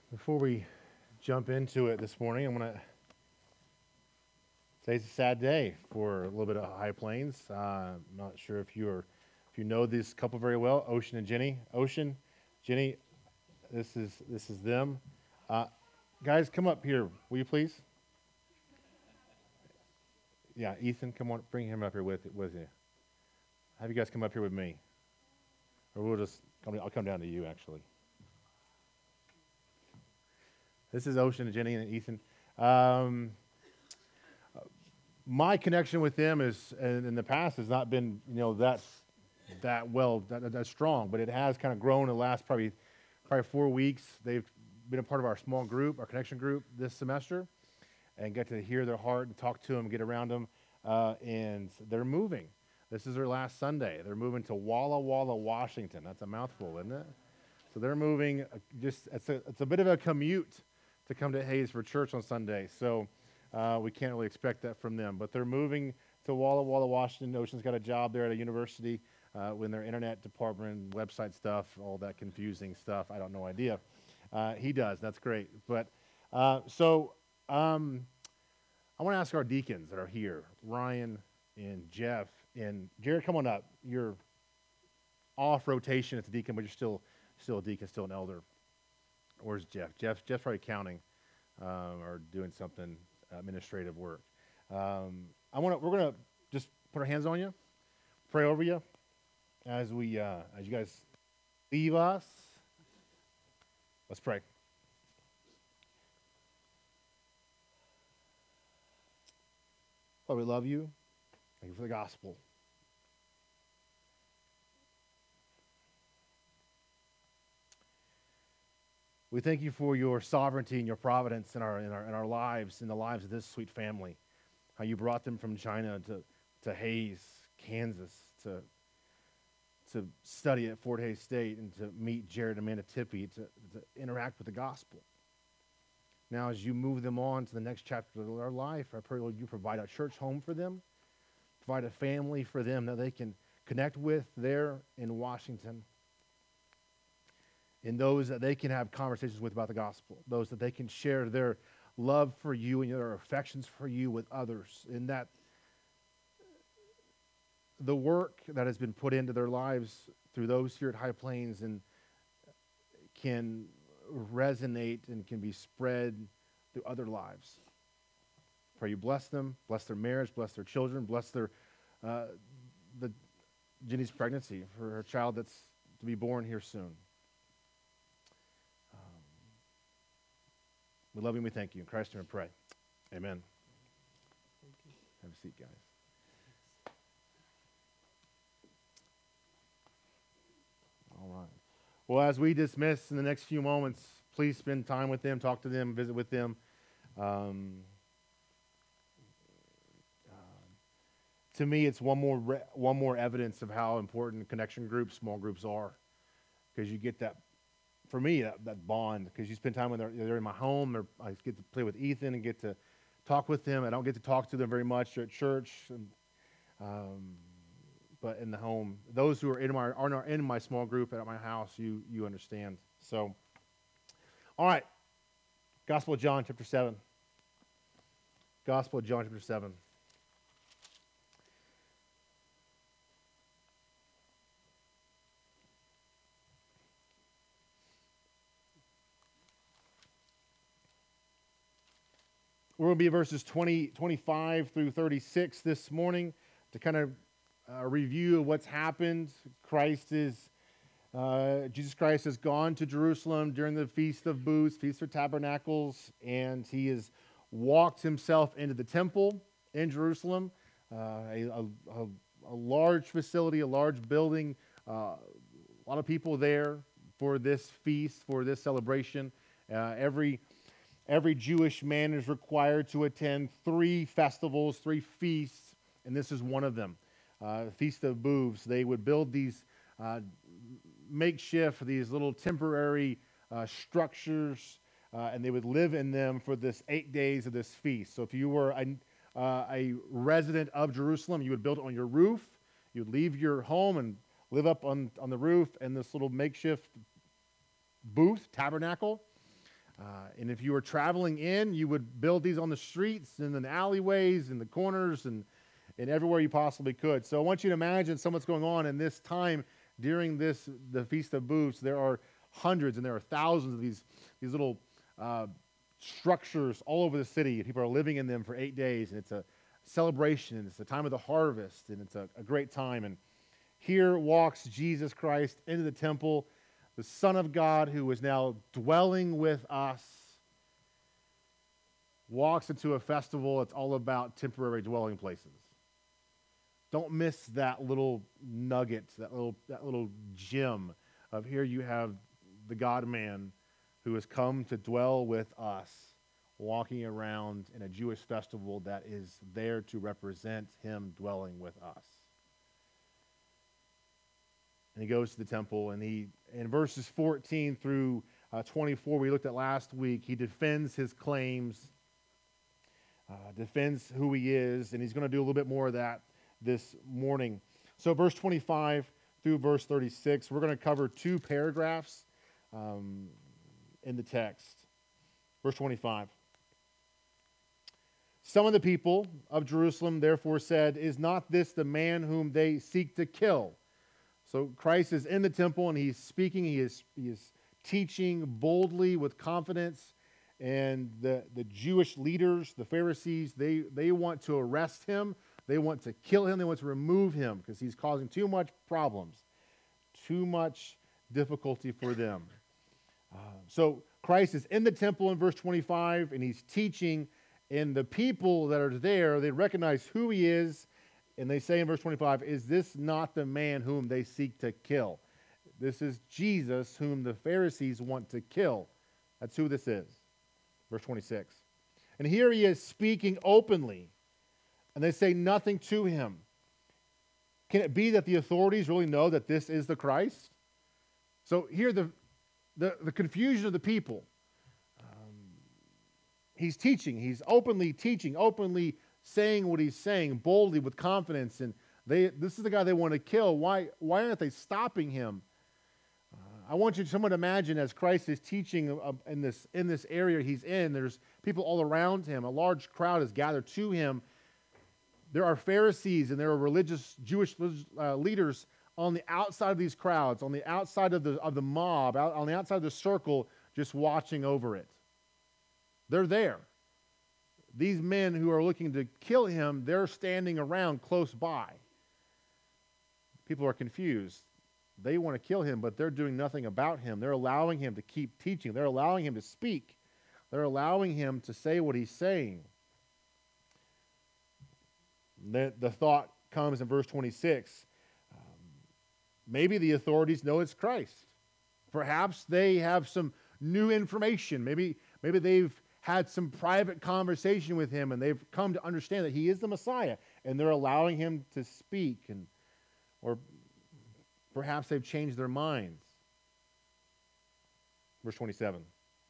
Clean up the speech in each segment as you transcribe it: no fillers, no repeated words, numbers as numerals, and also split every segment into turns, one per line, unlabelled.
Before we jump into it this morning, I'm going to say it's a sad day for a little bit of High Plains. I'm not sure if you know this couple very well, Ocean and Jenny. Ocean, Jenny, this is them. Uh, guys, come up here, will you please? Yeah, Ethan, come on, bring him up here with you. Have you guys come up here with me, or I'll come down to you actually. This is Ocean and Jenny and Ethan. Um, my connection with them is in the past has not been that strong, but it has kind of grown in the last probably 4 weeks. They've been a part of our small group, our connection group this semester, and get to hear their heart and talk to them, get around them, and they're moving. This is their last Sunday. They're moving to Walla Walla, Washington. That's a mouthful, isn't it? So they're moving. It's a bit of a commute to come to Hayes for church on Sunday. So we can't really expect that from them. But they're moving to Walla Walla, Washington. Ocean's got a job there at a university in their internet department, website stuff, all that confusing stuff. I don't know idea. He does. That's great. But I want to ask our deacons that are here, Ryan and Jeff and Jared. Come on up. You're off rotation as a deacon, but you're still a deacon, still an elder. Where's Jeff? Jeff's probably counting or doing something administrative work. We're gonna just put our hands on you, pray over you as you guys leave us. Let's pray. Lord, we love you. Thank you for the gospel. We thank you for your sovereignty and your providence in our lives, in the lives of this sweet family. How you brought them from China to Hayes, Kansas, to study at Fort Hays State and to meet Jared and Amanda Tippy, to interact with the gospel. Now, as you move them on to the next chapter of their life, I pray, Lord, you provide a church home for them, provide a family for them that they can connect with there in Washington, and those that they can have conversations with about the gospel, those that they can share their love for you and their affections for you with others, and that the work that has been put into their lives through those here at High Plains and can resonate and can be spread through other lives. Pray you bless them, bless their marriage, bless their children, bless their the Jenny's pregnancy for her child that's to be born here soon. We love you and we thank you. In Christ's name we pray. Amen. Have a seat, guys. All right. Well, as we dismiss in the next few moments, please spend time with them, talk to them, visit with them. To me, it's one more evidence of how important connection groups, small groups are, because you get that. For me, that bond, because you spend time with them. They're in my home. I get to play with Ethan and get to talk with them. I don't get to talk to them very much. They're at church, but in the home, those who are in my small group at my house, you understand. So, all right, Gospel of John, chapter 7. Gospel of John, chapter 7. We're going to be verses 25 through 36 this morning to kind of review what's happened. Jesus Christ has gone to Jerusalem during the Feast of Booths, Feast of Tabernacles, and he has walked himself into the temple in Jerusalem, a large facility, a large building, a lot of people there for this feast, for this celebration. Every Jewish man is required to attend 3 festivals, 3 feasts, and this is one of them. Feast of Booths. They would build these makeshift, these little temporary structures, and they would live in them for this 8 days of this feast. So if you were a resident of Jerusalem, you would build it on your roof. You'd leave your home and live up on the roof in this little makeshift booth, tabernacle. And if you were traveling in, you would build these on the streets and in the alleyways and the corners and everywhere you possibly could. So I want you to imagine what's going on in this time during the Feast of Booths. There are hundreds and there are thousands of these little structures all over the city. People are living in them for 8 days, and it's a celebration, and it's the time of the harvest, and it's a great time. And here walks Jesus Christ into the temple, the Son of God, who is now dwelling with us, walks into a festival that's all about temporary dwelling places. Don't miss that little nugget, that little gem of here you have the God-man who has come to dwell with us, walking around in a Jewish festival that is there to represent him dwelling with us. And he goes to the temple, and in verses 14 through 24, we looked at last week, he defends his claims, defends who he is, and he's going to do a little bit more of that this morning. So verse 25 through verse 36, we're going to cover 2 paragraphs in the text. Verse 25. Some of the people of Jerusalem therefore said, "Is not this the man whom they seek to kill?" So Christ is in the temple and he's speaking, he is teaching boldly with confidence, and the Jewish leaders, the Pharisees, they want to arrest him, they want to kill him, they want to remove him because he's causing too much problems, too much difficulty for them. So Christ is in the temple in verse 25 and he's teaching, and the people that are there, they recognize who he is. And they say in verse 25, "Is this not the man whom they seek to kill?" This is Jesus whom the Pharisees want to kill. That's who this is. Verse 26. And here he is speaking openly, and they say nothing to him. Can it be that the authorities really know that this is the Christ? So here the confusion of the people. He's teaching. He's openly teaching, openly saying what he's saying, boldly with confidence. And this is the guy they want to kill. Why aren't they stopping him? I want you to imagine as Christ is teaching in this area he's in, there's people all around him. A large crowd is gathered to him. There are Pharisees and there are religious Jewish leaders on the outside of these crowds, on the outside of the mob, on the outside of the circle, just watching over it. They're there. These men who are looking to kill him, they're standing around close by. People are confused. They want to kill him, but they're doing nothing about him. They're allowing him to keep teaching. They're allowing him to speak. They're allowing him to say what he's saying. The thought comes in verse 26. Maybe the authorities know it's Christ. Perhaps they have some new information. Maybe they've had some private conversation with him and they've come to understand that he is the Messiah, and they're allowing him to speak, or perhaps they've changed their minds. Verse 27.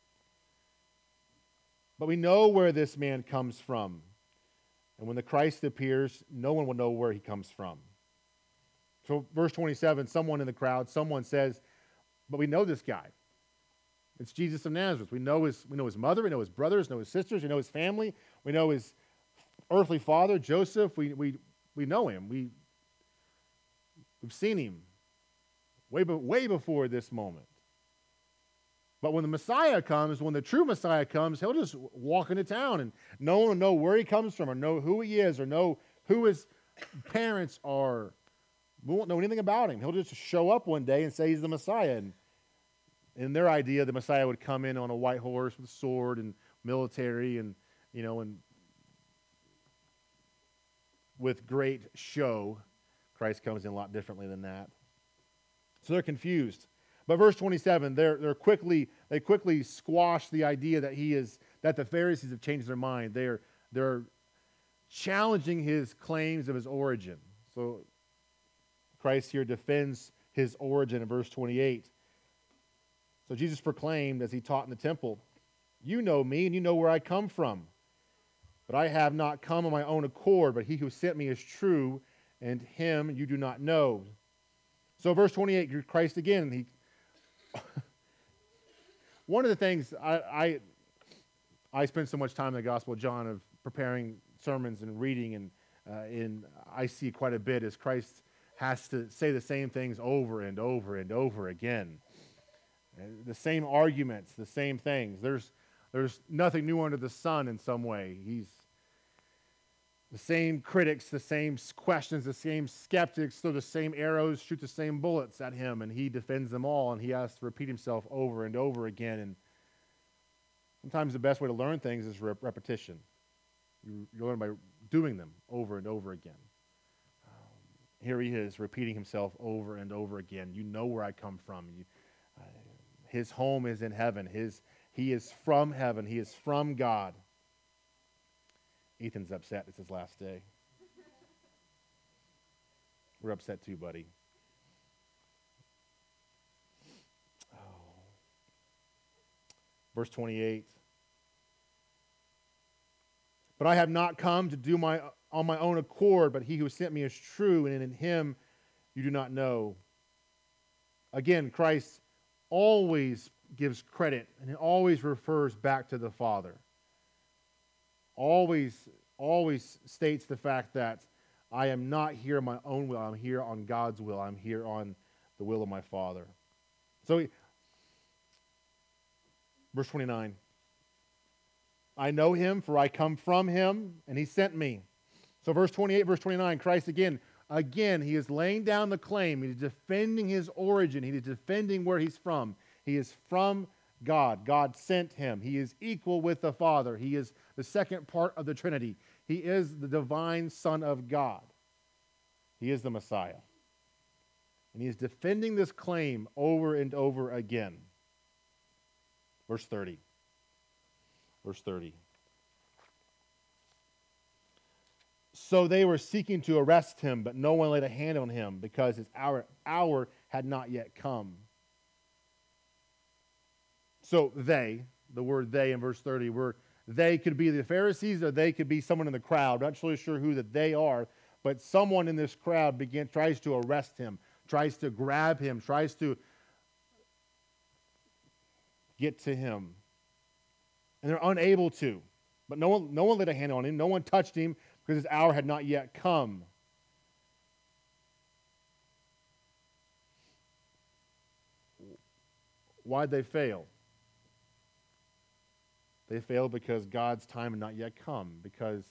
But we know where this man comes from, and when the Christ appears, no one will know where he comes from. So verse 27, someone in the crowd, someone says, "But we know this guy. It's Jesus of Nazareth. We know his mother, we know his brothers, we know his sisters, we know his family, we know his earthly father, Joseph. We know him. We've seen him way before this moment. But when the Messiah comes, when the true Messiah comes, he'll just walk into town and no one will know where he comes from or know who he is or know who his parents are. We won't know anything about him. He'll just show up one day and say he's the Messiah. And in their idea, the Messiah would come in on a white horse with a sword and military and with great show. Christ comes in a lot differently than that. So they're confused. But verse 27, they quickly squash the idea that the Pharisees have changed their mind. They're challenging his claims of his origin. So Christ here defends his origin in verse 28. So Jesus proclaimed as he taught in the temple, "You know me and you know where I come from. But I have not come on my own accord, but he who sent me is true, and him you do not know." So verse 28, Christ again, one of the things I spend so much time in the Gospel of John of preparing sermons and reading, and I see quite a bit as Christ has to say the same things over and over and over again. The same arguments, the same things. There's nothing new under the sun in some way. He's the same critics, the same questions, the same skeptics, throw the same arrows, shoot the same bullets at him, and he defends them all, and he has to repeat himself over and over again. And sometimes the best way to learn things is repetition. You learn by doing them over and over again. Here he is repeating himself over and over again. You know where I come from. His home is in heaven. He is from heaven. He is from God. Ethan's upset. It's his last day. We're upset too, buddy. Oh. Verse 28. But I have not come to do on my own accord, but he who sent me is true, and in him you do not know. Again, Christ always gives credit, and he always refers back to the Father. Always states the fact that I am not here on my own will. I'm here on God's will. I'm here on the will of my Father. So, verse 29. I know him, for I come from him, and he sent me. So verse 28, verse 29, Christ again, he is laying down the claim. He's defending his origin. He is defending where he's from. He is from God. God sent him. He is equal with the Father. He is the second part of the Trinity. He is the divine Son of God. He is the Messiah. And he is defending this claim over and over again. Verse 30. Verse 30. So they were seeking to arrest him, but no one laid a hand on him because his hour had not yet come. So they, the word they in verse 30, they could be the Pharisees or they could be someone in the crowd. Not really sure who that they are, but someone in this crowd tries to arrest him, tries to grab him, tries to get to him. And they're unable to. But no one laid a hand on him. No one touched him because his hour had not yet come. Why'd they fail? They failed because God's time had not yet come, because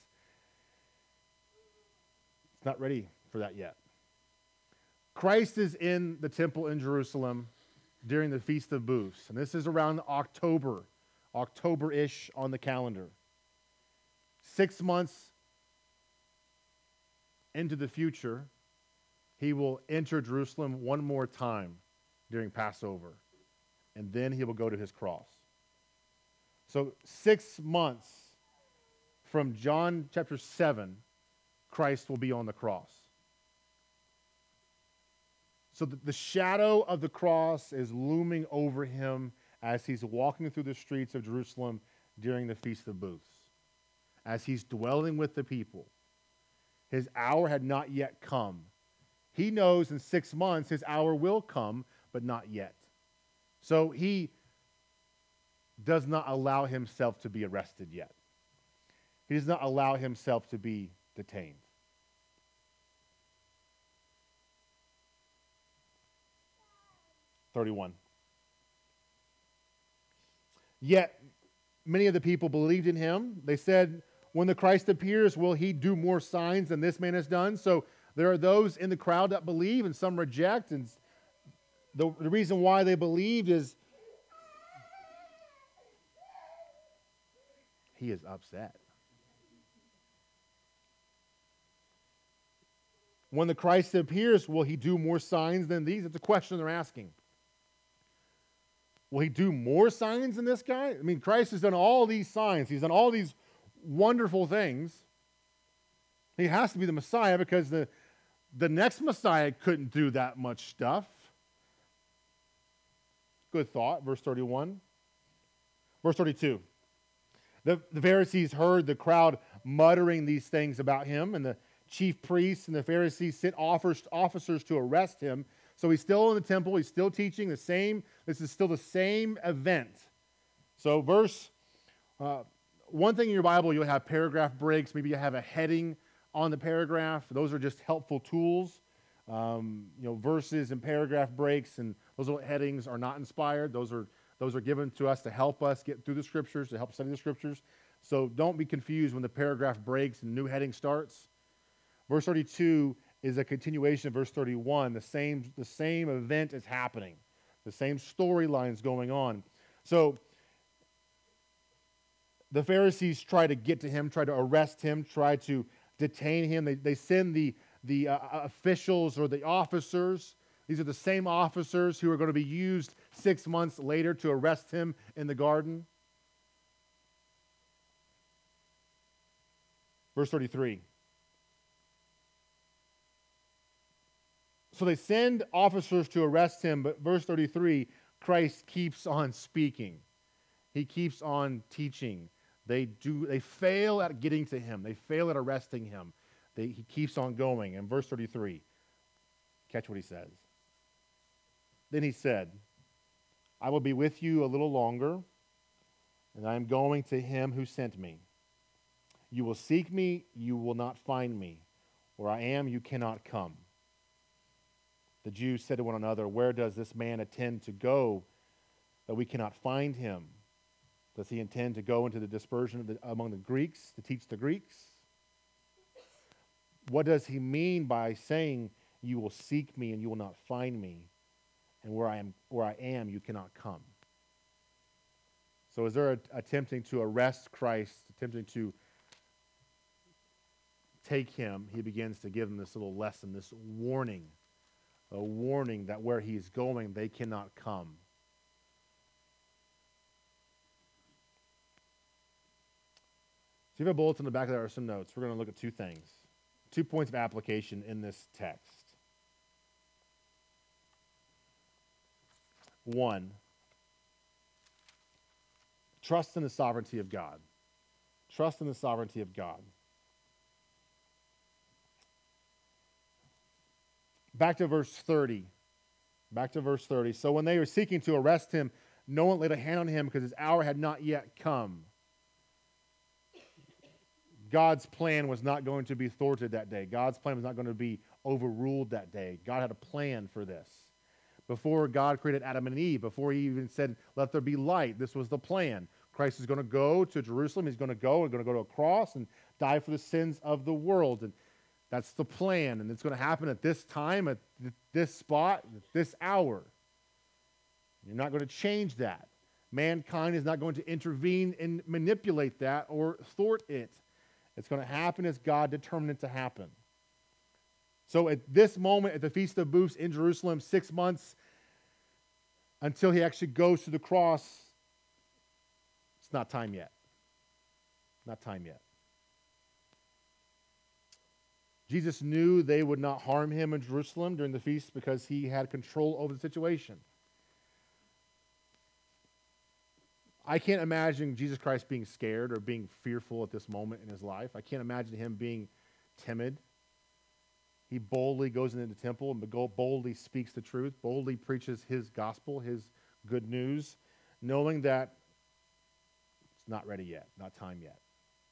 it's not ready for that yet. Christ is in the temple in Jerusalem during the Feast of Booths, and this is around October-ish on the calendar. 6 months into the future, he will enter Jerusalem one more time during Passover, and then he will go to his cross. So 6 months from John chapter 7, Christ will be on the cross. So the shadow of the cross is looming over him as he's walking through the streets of Jerusalem during the Feast of Booths, as he's dwelling with the people. His hour had not yet come. He knows in 6 months his hour will come, but not yet. So he does not allow himself to be arrested yet. He does not allow himself to be detained. (31) Yet many of the people believed in him. They said, when the Christ appears, will he do more signs than this man has done? So there are those in the crowd that believe and some reject. And the reason why they believed is he is upset. When the Christ appears, will he do more signs than these? It's a question they're asking. Will he do more signs than this guy? I mean, Christ has done all these signs. He's done all these wonderful things. He has to be the Messiah because the next Messiah couldn't do that much stuff. Good thought. Verse 31. Verse 32. The Pharisees heard the crowd muttering these things about him, and the chief priests and the Pharisees sent officers to arrest him. So he's still in the temple. He's still teaching the same. This is still the same event So one thing in your Bible, you'll have paragraph breaks. Maybe you have a heading on the paragraph. Those are just helpful tools. Verses and paragraph breaks and those little headings are not inspired. Those are given to us to help us get through the Scriptures, to help study the Scriptures. So don't be confused when the paragraph breaks and a new heading starts. Verse 32 is a continuation of verse 31. The same event is happening. The same storyline is going on. So the Pharisees try to get to him, try to arrest him, try to detain him. They send the officials or the officers. These are the same officers who are going to be used 6 months later to arrest him in the garden. Verse 33. So they send officers to arrest him, but verse 33, Christ keeps on speaking. He keeps on teaching. They fail at getting to him. They fail at arresting him. He keeps on going. In verse 33, catch what he says. Then he said, I will be with you a little longer, and I am going to him who sent me. You will seek me, you will not find me. Where I am, you cannot come. The Jews said to one another, where does this man intend to go that we cannot find him? Does he intend to go into the dispersion among the Greeks, to teach the Greeks? What does he mean by saying, you will seek me and you will not find me, and where I am, you cannot come? So as they're attempting to arrest Christ, attempting to take him, he begins to give them this little lesson, this warning, a warning that where he's going, they cannot come. So you have a bulletin in the back of there are some notes. We're going to look at two things, 2 points of application in this text. One, trust in the sovereignty of God. Trust in the sovereignty of God. Back to verse 30. So when they were seeking to arrest him, no one laid a hand on him because his hour had not yet come. God's plan was not going to be thwarted that day. God's plan was not going to be overruled that day. God had a plan for this. Before God created Adam and Eve, before he even said, let there be light, this was the plan. Christ is going to go to Jerusalem. He's going to go to a cross and die for the sins of the world. And that's the plan. And it's going to happen at this time, at this spot, at this hour. You're not going to change that. Mankind is not going to intervene and manipulate that or thwart it. It's going to happen as God determined it to happen. So at this moment, at the Feast of Booths in Jerusalem, 6 months until he actually goes to the cross, it's not time yet. Not time yet. Jesus knew they would not harm him in Jerusalem during the feast because he had control over the situation. I can't imagine Jesus Christ being scared or being fearful at this moment in his life. I can't imagine him being timid. He boldly goes into the temple and boldly speaks the truth, boldly preaches his gospel, his good news, knowing that it's not ready yet, not time yet.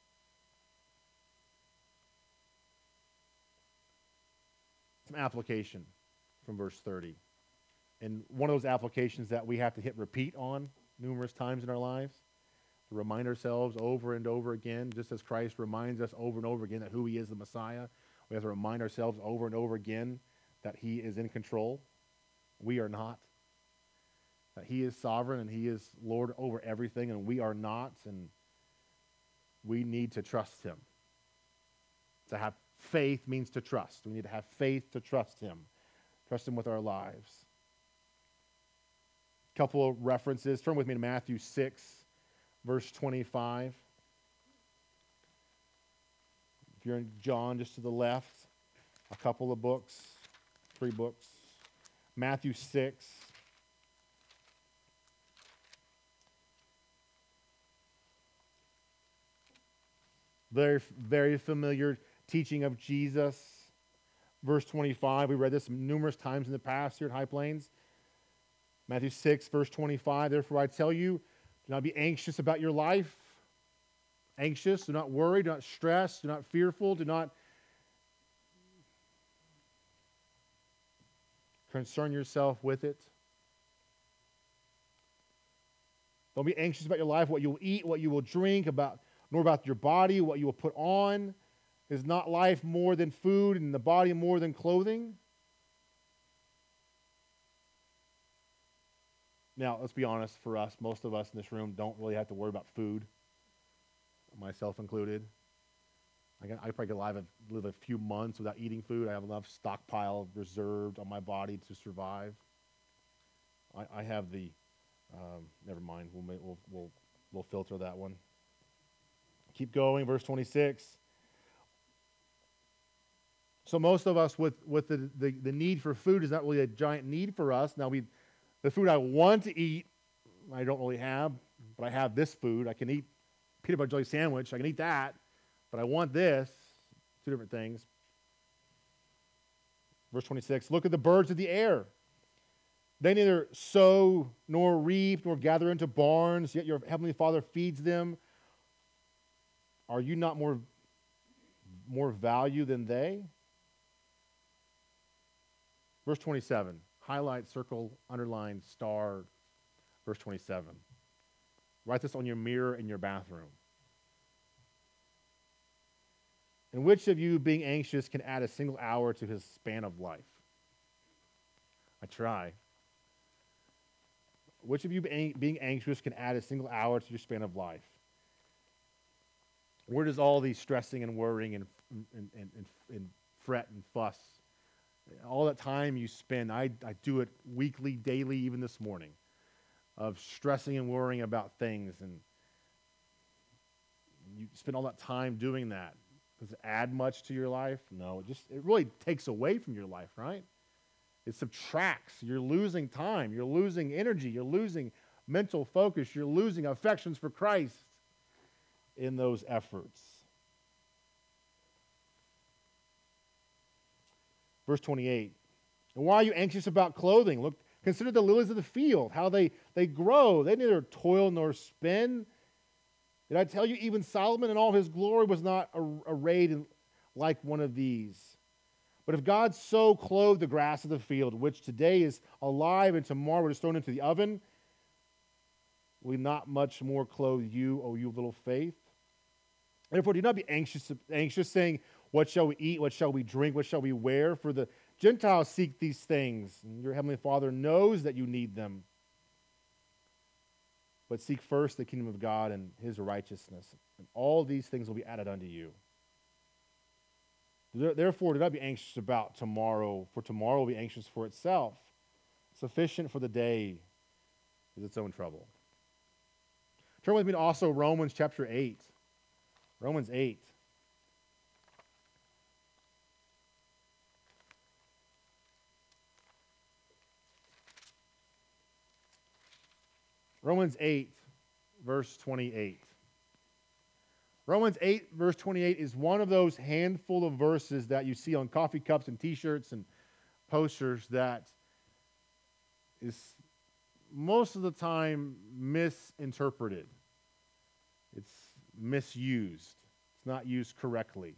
Some application from verse 30. And one of those applications that we have to hit repeat on numerous times in our lives, to remind ourselves over and over again, just as Christ reminds us over and over again that who he is, the Messiah. We have to remind ourselves over and over again that he is in control. We are not. That he is sovereign and he is Lord over everything, and we are not, and we need to trust him. To have faith means to trust. We need to have faith to trust him. Trust him with our lives. A couple of references. Turn with me to Matthew 6, verse 25. If you're in John, just to the left, a couple of books, 3 books. Matthew 6. Very, very familiar teaching of Jesus. Verse 25, we read this numerous times in the past here at High Plains. Matthew 6, verse 25, therefore I tell you, Do not be anxious about your life. Anxious, do not worry, do not stress, do not fearful, do not concern yourself with it. Don't be anxious about your life, what you will eat, what you will drink, nor about your body, what you will put on. Is not life more than food and the body more than clothing? Now, let's be honest, for us, most of us in this room don't really have to worry about food, myself included. I probably could live a few months without eating food. I have enough stockpile reserved on my body to survive. I have the, never mind, we'll filter that one. Keep going, verse 26. So most of us with the need for food is not really a giant need for us. Now the food I want to eat, I don't really have, but I have this food. I can eat peanut butter jelly sandwich. I can eat that, but I want this. Two different things. Verse 26, look at the birds of the air. They neither sow nor reap nor gather into barns, yet your heavenly Father feeds them. Are you not more value than they? Verse 27, highlight, circle, underline, star, verse 27. Write this on your mirror in your bathroom. And which of you, being anxious, can add a single hour to his span of life? I try. Which of you, being anxious, can add a single hour to your span of life? Where does all the stressing and worrying and fret and fuss, all that time you spend, I do it weekly, daily, even this morning, of stressing and worrying about things, and you spend all that time doing that. Does it add much to your life? No, it really takes away from your life, right? It subtracts. You're losing time. You're losing energy. You're losing mental focus. You're losing affections for Christ in those efforts. Verse 28. And why are you anxious about clothing? Look, consider the lilies of the field, how they grow. They neither toil nor spin. Did I tell you even Solomon in all his glory was not arrayed like one of these? But if God so clothed the grass of the field, which today is alive and tomorrow is thrown into the oven, will he not much more clothe you, O you little faith? Therefore, do not be anxious, saying, what shall we eat? What shall we drink? What shall we wear? For the Gentiles seek these things, and your heavenly Father knows that you need them. But seek first the kingdom of God and his righteousness, and all these things will be added unto you. Therefore, do not be anxious about tomorrow, for tomorrow will be anxious for itself. Sufficient for the day is its own trouble. Turn with me to also Romans chapter 8. Romans 8. Romans 8, verse 28. Romans 8, verse 28 is one of those handful of verses that you see on coffee cups and t-shirts and posters that is most of the time misinterpreted. It's misused. It's not used correctly.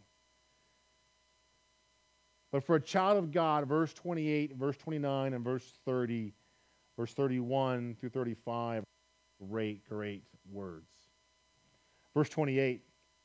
But for a child of God, verse 28, verse 29, and verse 30, verse 31 through 35, great words. Verse 28.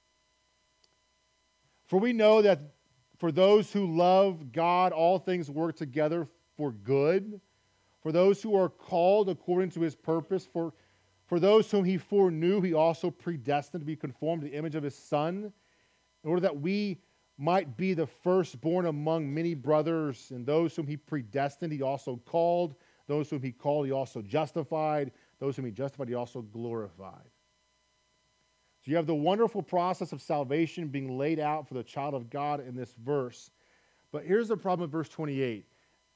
For we know that for those who love God, all things work together for good. For those who are called according to his purpose, for those whom he foreknew, he also predestined to be conformed to the image of his Son, in order that we might be the firstborn among many brothers. And those whom he predestined, he also called. Those whom he called, he also justified. Those whom he justified, he also glorified. So you have the wonderful process of salvation being laid out for the child of God in this verse. But here's the problem with verse 28.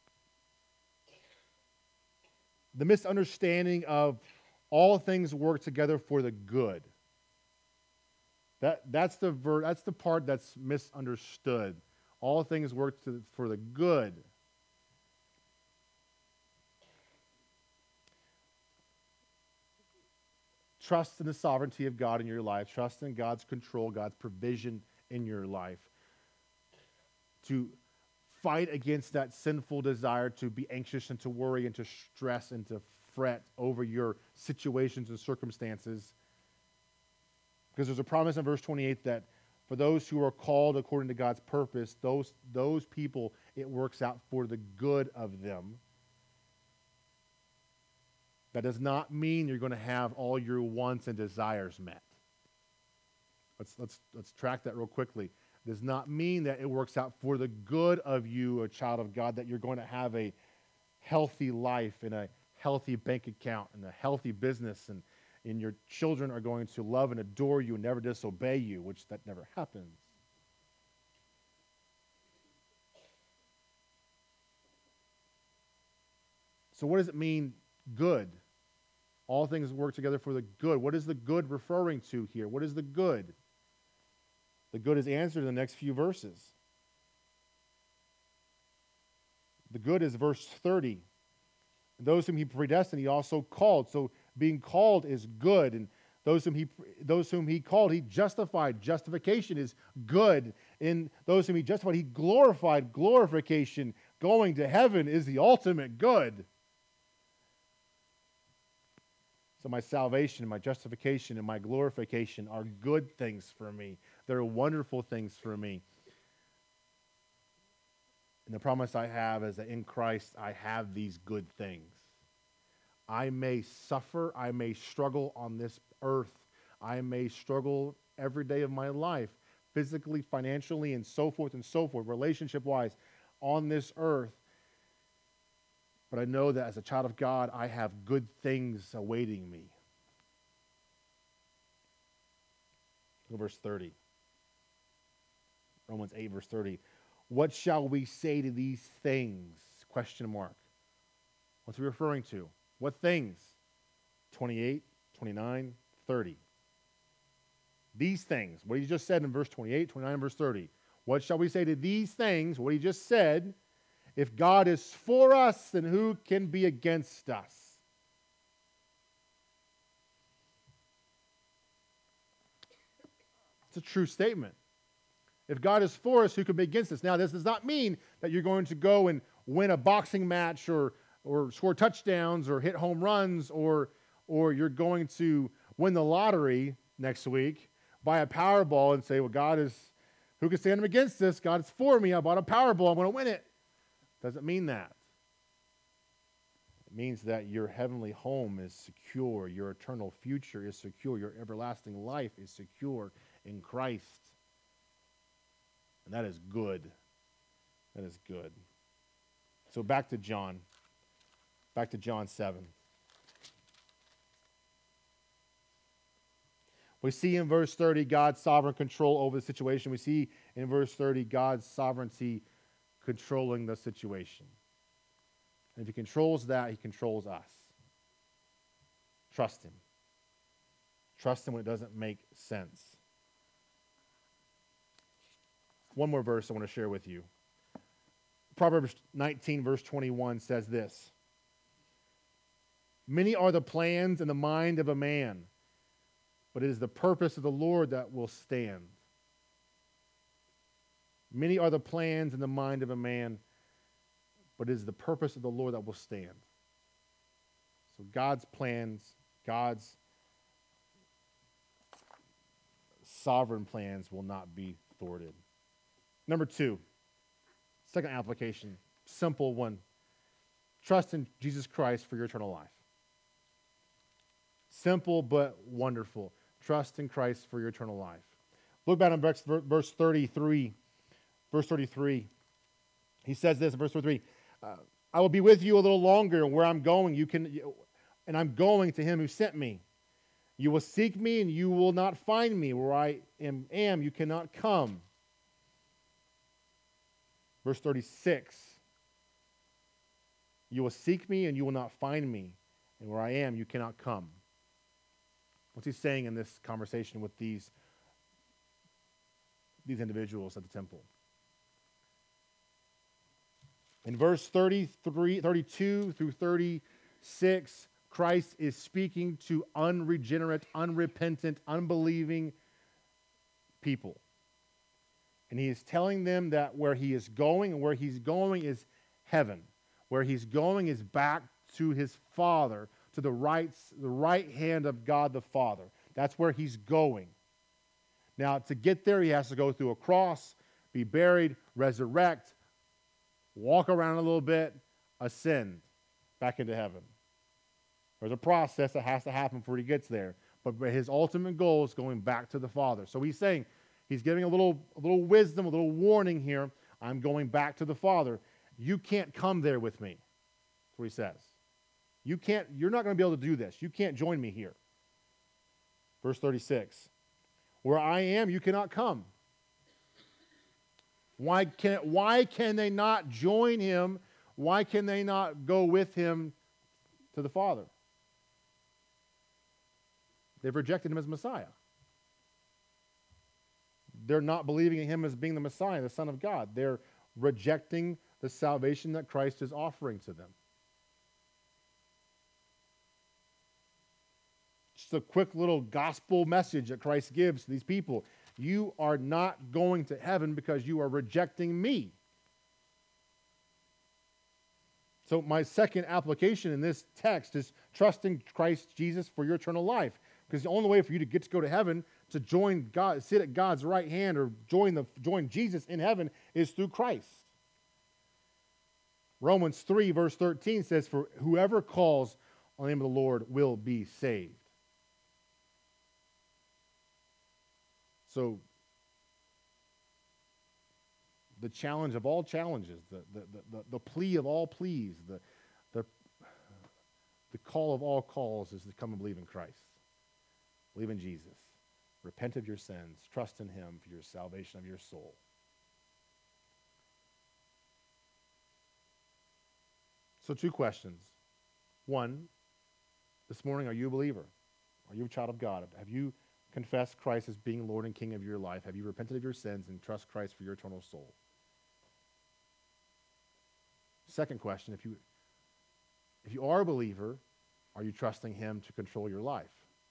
The misunderstanding of all things work together for the good. That's the part that's misunderstood. All things work for the good. Trust in the sovereignty of God in your life. Trust in God's control, God's provision in your life. To fight against that sinful desire to be anxious and to worry and to stress and to fret over your situations and circumstances. Because there's a promise in verse 28 that for those who are called according to God's purpose, those people, it works out for the good of them. That does not mean you're going to have all your wants and desires met. Let's track that real quickly. It does not mean that it works out for the good of you, a child of God, that you're going to have a healthy life and a healthy bank account and a healthy business, and your children are going to love and adore you and never disobey you, which that never happens. So what does it mean, good? All things work together for the good. What is the good referring to here? What is the good? The good is answered in the next few verses. The good is verse 30. Those whom he predestined, he also called. So being called is good. And those whom he called, he justified. Justification is good. In those whom he justified, he glorified. Glorification, going to heaven, is the ultimate good. So my salvation, my justification, and my glorification are good things for me. They're wonderful things for me. And the promise I have is that in Christ I have these good things. I may suffer, I may struggle on this earth. I may struggle every day of my life, physically, financially, and so forth, relationship-wise, on this earth. But I know that as a child of God, I have good things awaiting me. Verse 30. Romans 8, verse 30. What shall we say to these things? Question mark. What's he referring to? What things? 28, 29, 30. These things. What he just said in verse 28, 29, verse 30. What shall we say to these things? What he just said. If God is for us, then who can be against us? It's a true statement. If God is for us, who can be against us? Now, this does not mean that you're going to go and win a boxing match or score touchdowns or hit home runs or you're going to win the lottery next week, buy a Powerball and say, well, who can stand against this? God is for me. I bought a Powerball. I'm going to win it. Doesn't mean that. It means that your heavenly home is secure, your eternal future is secure, your everlasting life is secure in Christ. And that is good. That is good. So back to John 7. We see in verse 30 God's sovereign control over the situation. We see in verse 30 God's sovereignty controlling the situation. And if he controls that, he controls us. Trust him. Trust him when it doesn't make sense. One more verse I want to share with you. Proverbs 19, verse 21 says this. Many are the plans in the mind of a man, but it is the purpose of the Lord that will stand. Many are the plans in the mind of a man, but it is the purpose of the Lord that will stand. So God's plans, God's sovereign plans will not be thwarted. Number 2, second application, simple one. Trust in Jesus Christ for your eternal life. Simple but wonderful. Trust in Christ for your eternal life. Look back on verse 33. Verse 33. He says this in verse 33. I will be with you a little longer, and where I'm going, and I'm going to him who sent me. You will seek me, and you will not find me. Where I am, you cannot come. Verse 36. You will seek me, and you will not find me. And where I am, you cannot come. What's he saying in this conversation with these individuals at the temple? In verse 32 through 36, Christ is speaking to unregenerate, unrepentant, unbelieving people. And he is telling them that where he is going, and where he's going is heaven. Where he's going is back to his Father, to the right hand of God the Father. That's where he's going. Now, to get there, he has to go through a cross, be buried, resurrect, walk around a little bit, ascend back into heaven. There's a process that has to happen before he gets there. But his ultimate goal is going back to the Father. So he's saying, he's giving a little wisdom, a little warning here. I'm going back to the Father. You can't come there with me. That's what he says. You're not going to be able to do this. You can't join me here. Verse 36. Where I am, you cannot come. Why can they not join him? Why can they not go with him to the Father? They've rejected him as Messiah. They're not believing in him as being the Messiah, the Son of God. They're rejecting the salvation that Christ is offering to them. Just a quick little gospel message that Christ gives to these people. You are not going to heaven because you are rejecting me. So my second application in this text is trusting Christ Jesus for your eternal life. Because the only way for you to get to go to heaven, to join God, sit at God's right hand, or join Jesus in heaven, is through Christ. Romans 3, verse 13 says, for whoever calls on the name of the Lord will be saved. So, the challenge of all challenges, the plea of all pleas, the call of all calls is to come and believe in Christ. Believe in Jesus. Repent of your sins. Trust in him for your salvation of your soul. So 2 questions. 1, this morning, are you a believer? Are you a child of God? Have you confessed Christ as being Lord and King of your life? Have you repented of your sins and trust Christ for your eternal soul? Second question, if you are a believer, are you trusting him to control your life?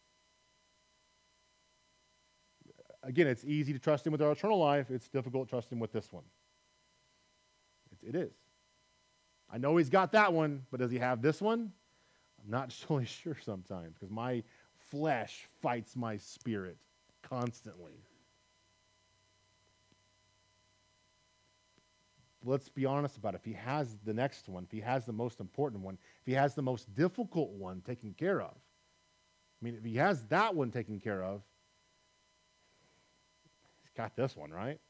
Again, it's easy to trust him with our eternal life. It's difficult to trust him with this one. It is. I know he's got that one, but does he have this one? I'm not totally sure sometimes, because my flesh fights my spirit constantly. Let's be honest about it. If he has the next one, if he has the most important one, if he has the most difficult one taken care of, if he has that one taken care of, he's got this one, right?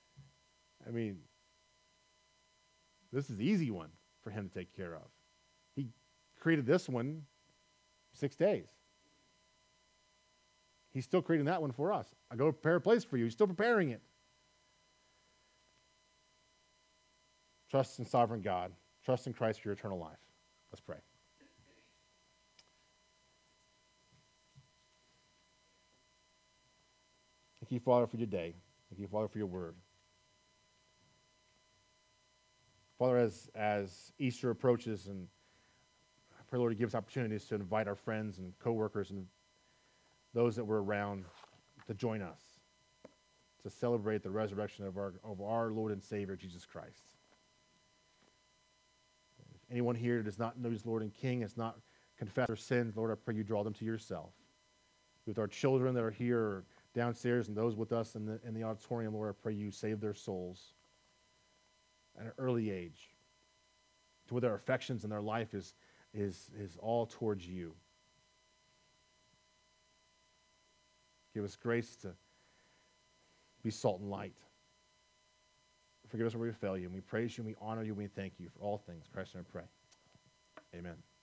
This is the easy one for him to take care of. He created this one 6 days. He's still creating that one for us. I go prepare a place for you. He's still preparing it. Trust in sovereign God. Trust in Christ for your eternal life. Let's pray. Thank you, Father, for your day. Thank you, Father, for your word. Father, as Easter approaches, and I pray, Lord, you give us opportunities to invite our friends and coworkers and those that were around to join us, to celebrate the resurrection of our Lord and Savior, Jesus Christ. If anyone here does not know his Lord and King, has not confessed their sins, Lord, I pray you draw them to yourself. With our children that are here downstairs and those with us in the auditorium, Lord, I pray you save their souls at an early age, to where their affections and their life is all towards you. Give us grace to be salt and light. Forgive us where we fail you, and we praise you, and we honor you, and we thank you for all things. In Christ's name I pray. Amen.